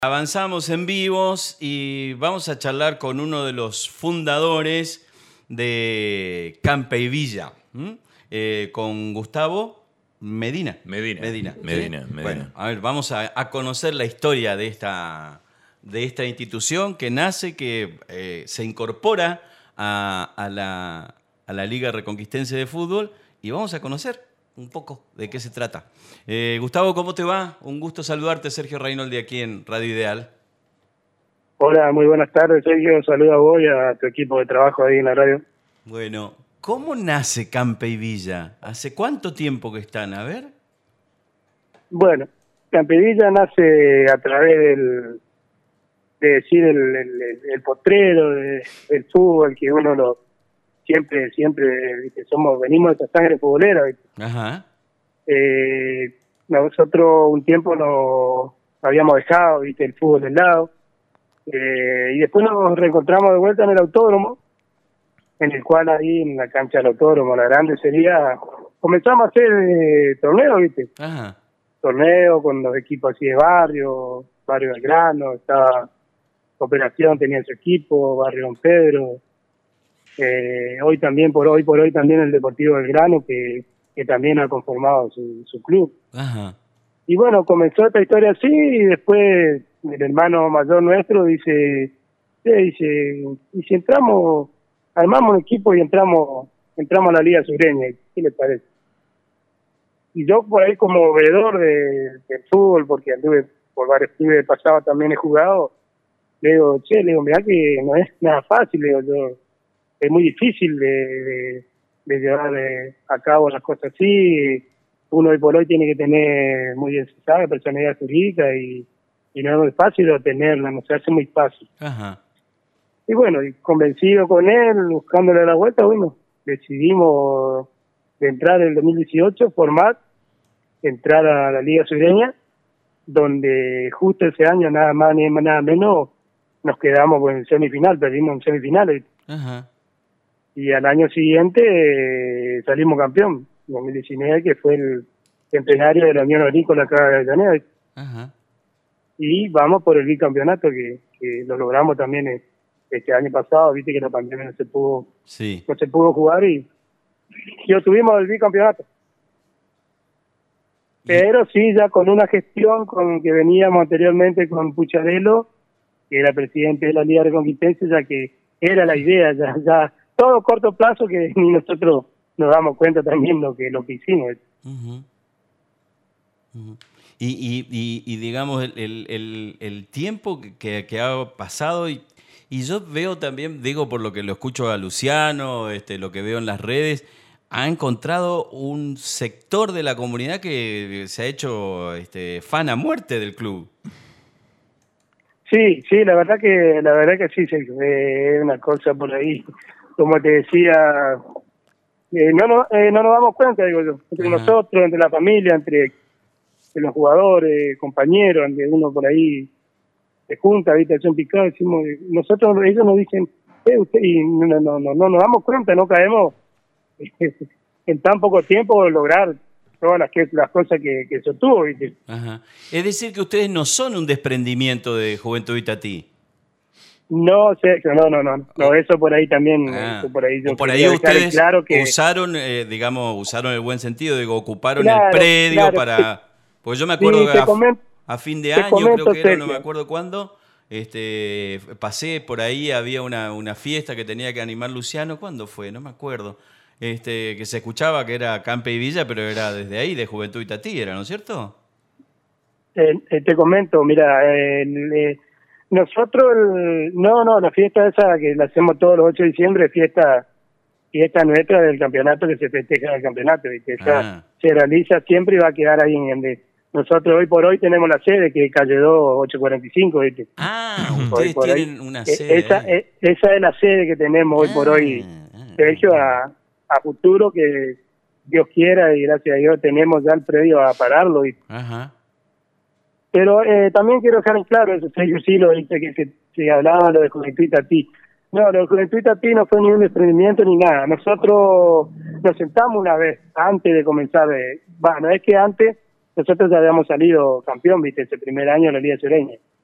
Avanzamos en vivos y vamos a charlar con uno de los fundadores de Campey Villa, con Gustavo Medina. Medina. Bueno, a ver, vamos a conocer la historia de esta institución que nace, que se incorpora a la Liga Reconquistense de Fútbol, y vamos a conocer un poco de qué se trata. Gustavo, ¿cómo te va? Un gusto saludarte, Sergio Reynoldi, aquí en Radio Ideal. Hola, muy buenas tardes, Sergio. Saludos a vos y a tu equipo de trabajo ahí en la radio. Bueno, ¿cómo nace Campey Villa? ¿Hace cuánto tiempo que están? A ver. Bueno, Campey Villa nace a través el potrero del fútbol, que uno siempre, ¿viste? Venimos de esa sangre futbolera, ¿viste? Ajá. Nosotros un tiempo nos habíamos dejado, ¿viste? El fútbol del lado, y después nos reencontramos de vuelta en el autódromo, en el cual ahí en la cancha del autódromo, la grande sería, comenzamos a hacer torneos, ¿viste? Ajá. Torneos con los equipos así de Barrio Belgrano, estaba Cooperación, tenía su equipo, Barrio Don Pedro, hoy por hoy también el Deportivo Belgrano, que también ha conformado su club. Ajá. Y bueno, comenzó esta historia así, y después el hermano mayor nuestro dice, y si armamos un equipo y entramos a la Liga Sureña, ¿qué le parece? Y yo por ahí como veedor del fútbol, porque anduve por varios clubes pasados, también he jugado, le digo, mirá que no es nada fácil, es muy difícil de llevar a cabo las cosas así. Uno hoy por hoy tiene que tener muy bien, ¿sabe?, personalidad jurídica, y no es muy fácil obtenerla, no se hace muy fácil. Ajá. Y bueno, y convencido con él, buscándole la vuelta, bueno, decidimos de entrar en el 2018, entrar a la Liga Sureña, donde justo ese año, nada más ni nada menos, nos quedamos en semifinal, perdimos en semifinales. Ajá. Y al año siguiente salimos campeón, 2019, que fue el centenario de la Unión Agrícola acá de Avellaneda. Ajá. Y vamos por el bicampeonato que lo logramos también este año pasado. Viste que la pandemia no se pudo jugar y obtuvimos el bicampeonato. Pero sí, ya con una gestión con que veníamos anteriormente con Pucharello, que era presidente de la Liga Reconquistense, ya que era la idea, ya todo corto plazo, que ni nosotros nos damos cuenta también lo que hicimos. Uh-huh. Uh-huh. Y digamos, el tiempo que ha pasado, y yo veo también, digo, por lo que lo escucho a Luciano, lo que veo en las redes, ha encontrado un sector de la comunidad que se ha hecho fan a muerte del club. Sí, la verdad que sí, es una cosa por ahí, como te decía, no nos damos cuenta, digo yo, entre nosotros, entre la familia, entre los jugadores, compañeros, donde uno por ahí se junta, ¿viste? Hace un picado, decimos, ellos nos dicen, usted, y no nos damos cuenta, no caemos en tan poco tiempo lograr todas las cosas que se obtuvo, ¿viste? Ajá. Es decir, que ustedes no son un desprendimiento de Juventud Itatí. No, Sergio, no, eso por ahí también, por ahí ustedes claro que usaron el buen sentido, digo, ocuparon el predio para... Porque yo me acuerdo que a fin de año, creo que era, no me acuerdo cuándo, pasé por ahí, había una fiesta que tenía que animar Luciano. ¿Cuándo fue? No me acuerdo. Que se escuchaba que era Campey Villa, pero era desde ahí, de Juventud Itatí, ¿era, no es cierto? Te comento, mira, nosotros, la fiesta esa que la hacemos todos los 8 de diciembre, fiesta nuestra del campeonato, que se festeja en el campeonato, ¿viste? Esa se realiza siempre y va a quedar ahí nosotros hoy por hoy tenemos la sede, que es calle 2, 845, ¿viste? Ustedes tienen una sede. Esa es la sede que tenemos hoy por hoy, Sergio, a futuro, que Dios quiera, y gracias a Dios tenemos ya el predio a pararlo. Ajá. Pero también quiero dejar en claro, eso Sergio sí lo dice, que se hablaba lo de Juventud Itatí. No, lo de Juventud Itatí no fue ni un desprendimiento ni nada. Nosotros nos sentamos una vez antes de comenzar, no es que antes nosotros ya habíamos salido campeón, viste, ese primer año de la Liga Sureña.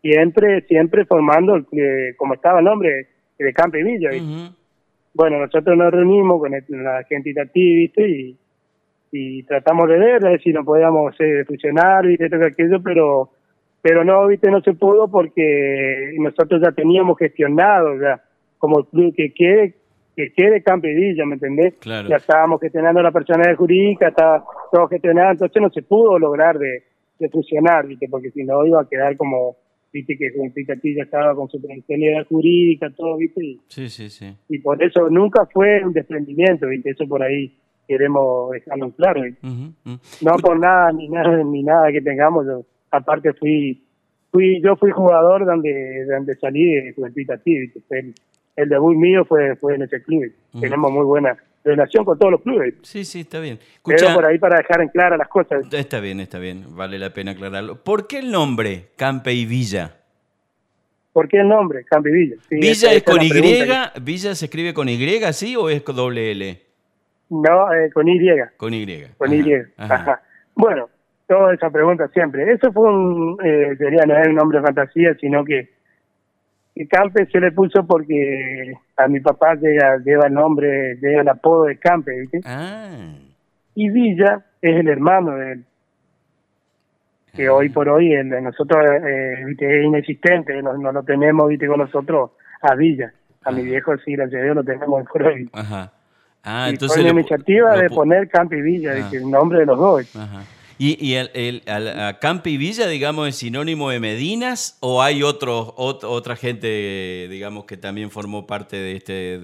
siempre formando, como estaba el nombre, de Campo y Villa, ¿viste? Bueno, nosotros nos reunimos con la gente de aquí, ¿viste? Y tratamos de ver si nos podíamos fusionar, ¿viste? Esto que aquello, pero no, ¿viste? No se pudo porque nosotros ya teníamos gestionado, ya, como el club que quede Campo y Villa, ¿me entendés? Claro. Ya estábamos gestionando la personalidad jurídica, estaba todo gestionado, entonces no se pudo lograr de fusionar, ¿viste? Porque si no iba a quedar como, ¿viste? Que Juventud aquí ya estaba con su personalidad jurídica, todo, ¿viste? Sí. Y por eso nunca fue un desprendimiento, ¿viste? Eso por ahí queremos dejarlo claro, ¿viste? No por nada, ni nada que tengamos. Aparte yo fui jugador donde salí de Juventud aquí, ¿viste? El debut mío fue en ese club. Tenemos muy buena relación con todos los clubes. Sí, está bien. Pero por ahí para dejar en clara las cosas. Está bien. Vale la pena aclararlo. ¿Por qué el nombre Campo y Villa? ¿Por qué el nombre Campo y Villa? Sí, ¿Villa es con Y? ¿Villa se escribe con Y, sí, o es con doble L? No, con Y. Con Y. Con Y. Ajá. Bueno, toda esa pregunta siempre. Eso fue sería no es un nombre de fantasía, sino que Campe se le puso porque a mi papá lleva el nombre, lleva el apodo de Campe, ¿viste? Y Villa es el hermano de él, que hoy por hoy nosotros ¿viste? Es inexistente, no lo tenemos, ¿viste? Con nosotros a Villa. A mi viejo sí, gracias a Dios lo tenemos por hoy. Y entonces fue la iniciativa de poner Campe y Villa, ¿viste? El nombre de los dos. ¿Y a Campo y Villa, digamos, es sinónimo de Medinas o hay otra gente, digamos, que también formó parte de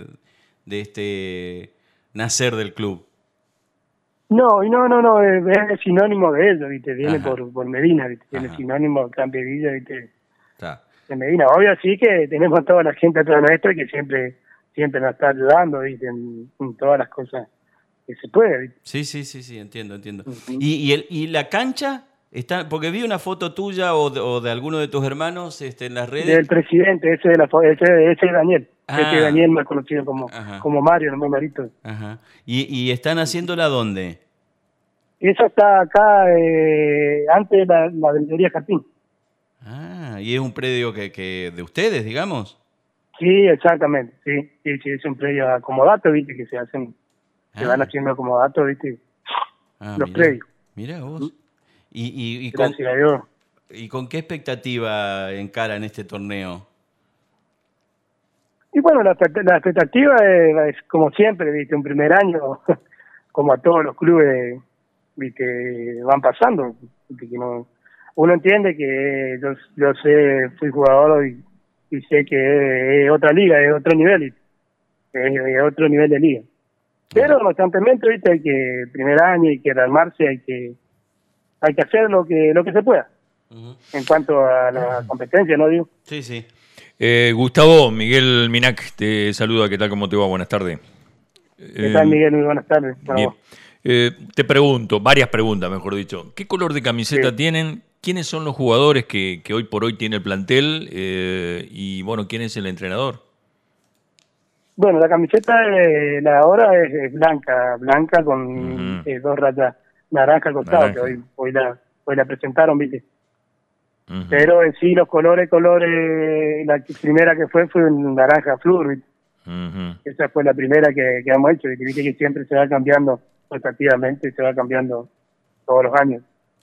este nacer del club? No, es sinónimo de ellos, ¿viste? Viene por Medina, ¿viste? Tiene sinónimo de Campo y Villa, ¿viste? De Medina. Obvio sí que tenemos toda la gente atrás nuestra que siempre nos está ayudando, ¿viste? En todas las cosas que se puede, ¿viste? Sí, entiendo. ¿Y la cancha? Porque vi una foto tuya o de alguno de tus hermanos en las redes. Del presidente, ese es Daniel. Ese es Daniel, más conocido como Mario, no Marito. ¿Y están haciéndola dónde? Eso está acá, antes de la vendería Jardín. ¿Y es un predio que de ustedes, digamos? Sí, exactamente, sí, es un predio acomodato, ¿viste? Que se van haciendo acomodatos, ¿viste? Los predios. Mira vos. Gracias a Dios. ¿Y con qué expectativa encaran este torneo? Y bueno, la expectativa es como siempre, ¿viste? Un primer año, como a todos los clubes, ¿viste? Van pasando, ¿viste? Que uno entiende que yo fui jugador y sé que es otra liga, es otro nivel, ¿viste? Es otro nivel de liga. Pero constantemente, ¿viste? Hay que, primer año, hay que rearmarse, hay que hacer lo que se pueda. En cuanto a la competencia, ¿no, digo? Sí. Gustavo, Miguel Minac te saluda, ¿qué tal? ¿Cómo te va? Buenas tardes. ¿Qué tal, Miguel? Muy buenas tardes. Bien. Te pregunto, varias preguntas, mejor dicho. ¿Qué color de camiseta tienen? ¿Quiénes son los jugadores que hoy por hoy tiene el plantel? Y, bueno, ¿quién es el entrenador? Bueno, la camiseta de la ahora es blanca con 2 rayas naranja al costado, que hoy la presentaron, ¿viste? Pero en sí los colores, la primera que fue un naranja flúor, ¿viste? Esa fue la primera que hemos hecho, ¿viste? Que siempre se va cambiando rotativamente, se va cambiando todos los años.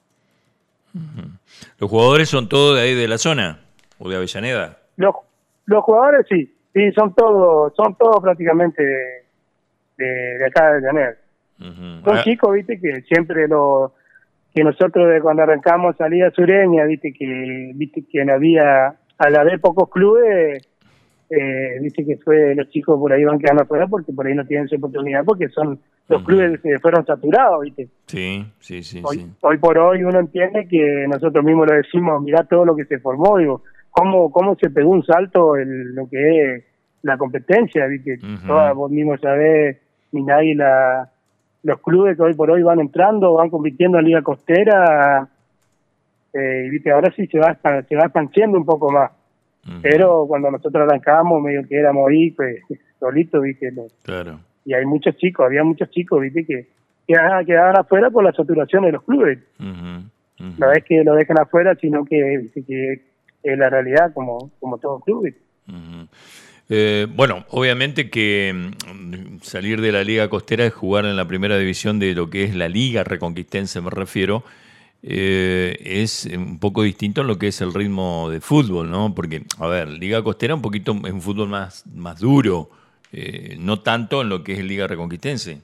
¿Los jugadores son todos de ahí de la zona o de Avellaneda? Los jugadores sí, son todos prácticamente de acá de Avellaneda. Son chicos, ¿viste? Que siempre que nosotros cuando arrancamos salida sureña, viste que al haber pocos clubes, viste que los chicos por ahí van quedando afuera porque por ahí no tienen su oportunidad porque son los clubes que fueron saturados, viste. Sí. Hoy por hoy uno entiende que nosotros mismos lo decimos, mirá todo lo que se formó, digo, cómo se pegó un salto en lo que es la competencia, viste. Vos mismos sabés, Minagui, los clubes que hoy por hoy van entrando, van compitiendo en Liga Costera, viste, ahora sí se va expandiendo un poco más. Pero cuando nosotros arrancábamos, medio que éramos ahí, pues, solitos, viste. Claro. Y había muchos chicos, viste, que quedaban afuera por la saturación de los clubes. No es que lo dejan afuera, sino que, viste, que es la realidad como todo club. Bueno, obviamente que salir de la Liga Costera es jugar en la primera división de lo que es la Liga Reconquistense, me refiero, es un poco distinto en lo que es el ritmo de fútbol, ¿no? Porque, a ver, Liga Costera es un fútbol más duro, no tanto en lo que es Liga Reconquistense.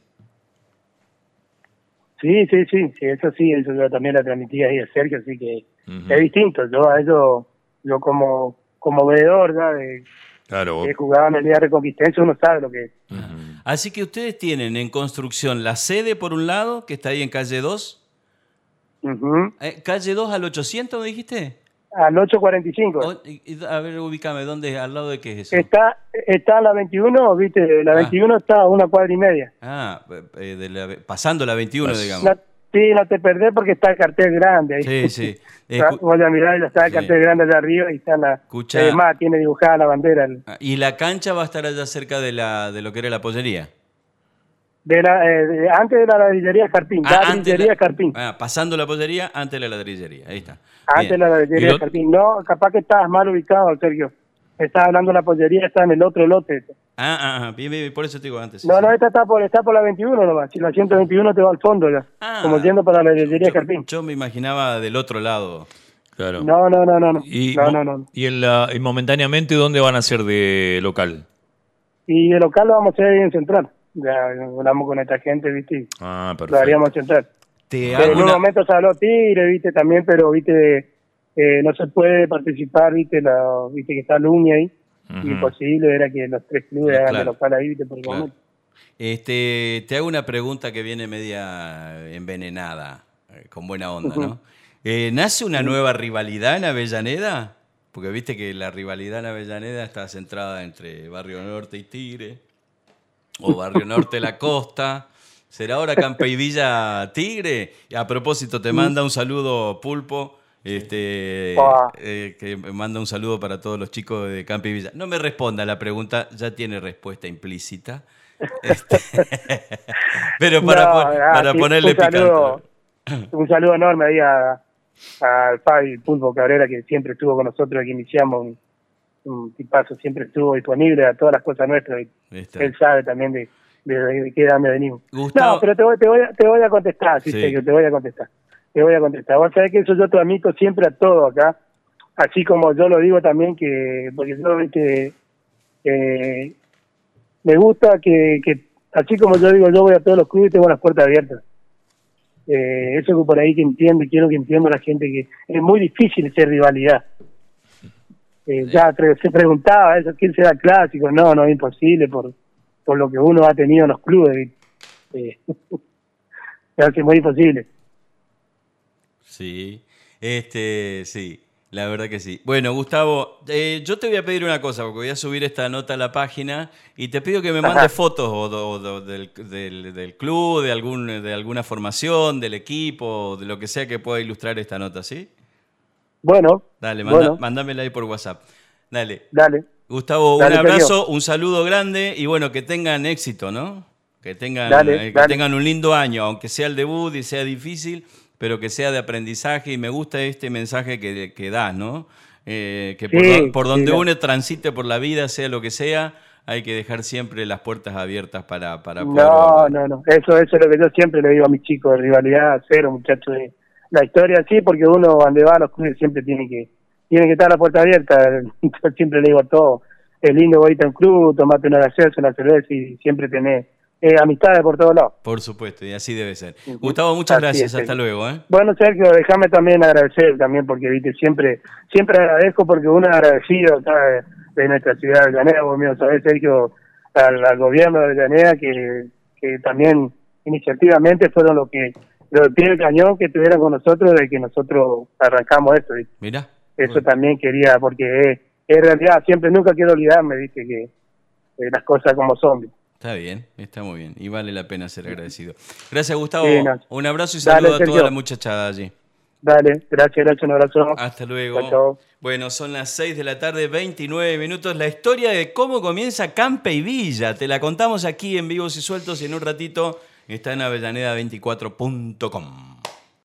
Sí, eso yo también la transmití ahí a Sergio, así que es distinto. Yo como veedor ya claro, que jugaba en la Liga Reconquistense, uno sabe lo que es. Así que ustedes tienen en construcción la sede por un lado, que está ahí en calle 2. ¿Calle 2 al 800 me dijiste? Al 845. A ver, ubícame, ¿dónde? ¿Al lado de qué es eso? Está la 21, ¿viste? La 21 está a 1 cuadra y media. Pasando la 21, digamos. No te perdés porque está el cartel grande ahí. Sí. Voy a mirar y está el cartel grande allá arriba y está además tiene dibujada la bandera. ¿Y la cancha va a estar allá cerca de lo que era la pollería? Antes de la ladrillería Carpín. Carpín. Pasando la pollería, antes de la ladrillería. Ahí está. Antes de la ladrillería Carpín. No, capaz que estabas mal ubicado, Sergio. Estás hablando de la pollería, está en el otro lote. Bien, por eso te digo antes. No, esta está por la 21 nomás. Si la 121 te va al fondo ya. Como yendo para la ladrillería Carpín. Yo me imaginaba del otro lado. Claro. No. Y momentáneamente, ¿dónde van a ser de local? Y el local lo vamos a hacer ahí en Central. Ya hablamos con esta gente, ¿viste? Perfecto. Lo haríamos en Central. En un momento se habló Tigre, ¿viste? También, pero, ¿viste? No se puede participar, ¿viste? Viste que está Luni ahí. Imposible era que los 3 clubes hagan de local ahí, ¿viste? Por el momento. Te hago una pregunta que viene media envenenada, con buena onda, ¿no? ¿Nace una nueva rivalidad en Avellaneda? Porque viste que la rivalidad en Avellaneda está centrada entre Barrio Norte y Tigre, o Barrio Norte La Costa. ¿Será ahora Campa y Villa Tigre? A propósito, te manda un saludo Pulpo, que manda un saludo para todos los chicos de Campa y Villa. No me responda la pregunta, ya tiene respuesta implícita. Pero para ponerle picante. Un saludo enorme ahí al Fabi Pulpo Cabrera, que siempre estuvo con nosotros, que iniciamos un tipazo, siempre estuvo disponible a todas las cosas nuestras. Él sabe también de qué edad me venimos. Gustavo. No, pero te voy a contestar, sí. Sergio, te voy a contestar. Vos sabés que eso yo transmito siempre a todo acá, así como yo lo digo también, porque yo, viste, me gusta que así como yo digo, yo voy a todos los clubes y tengo las puertas abiertas. Eso que por ahí que entiendo y quiero que entienda la gente, que es muy difícil hacer rivalidad. Ya se preguntaba eso, ¿quién será clásico? No, es imposible por lo que uno ha tenido en los clubes. Es muy imposible. Sí, sí, la verdad que sí. Bueno, Gustavo, yo te voy a pedir una cosa, porque voy a subir esta nota a la página y te pido que me mandes fotos del club, de alguna formación, del equipo, de lo que sea que pueda ilustrar esta nota, ¿sí? Bueno. Dale, mándamela ahí por WhatsApp. Dale. Gustavo, un abrazo, un saludo grande y bueno, que tengan éxito, ¿no? Que tengan un lindo año, aunque sea el debut y sea difícil, pero que sea de aprendizaje, y me gusta este mensaje que das, ¿no? Por donde uno transite por la vida, sea lo que sea, hay que dejar siempre las puertas abiertas para poder volver. No. Eso es lo que yo siempre le digo a mis chicos, de rivalidad cero, muchachos. La historia sí, porque uno donde va a los clubes siempre tiene que estar la puerta abierta. Yo siempre le digo a todos, es lindo irte a un club, tomarte una gaseosa, una cerveza y siempre tener amistades por todos lados. Por supuesto, y así debe ser. Gustavo, muchas gracias, hasta luego. Bueno, Sergio, déjame también agradecer también, porque viste siempre agradezco, porque uno es agradecido acá de nuestra ciudad de Avellaneda, vos mismo sabés, Sergio, al gobierno de Avellaneda, que también iniciativamente fueron los pie del cañón que estuvieron con nosotros de que nosotros arrancamos esto. ¿Viste? Mira. Eso también quería, porque es realidad, nunca quiero olvidarme, viste, que las cosas como son. ¿Viste? Está bien, está muy bien y vale la pena ser agradecido. Gracias, Gustavo. Un abrazo y Dale, saludo a Sergio. toda la muchachada allí. Dale, gracias, un abrazo. Hasta luego. Chao. Bueno, son las 6 de la tarde, 29 minutos. La historia de cómo comienza Campa y Villa. Te la contamos aquí en Vivos y Sueltos y en un ratito está en Avellaneda24.com.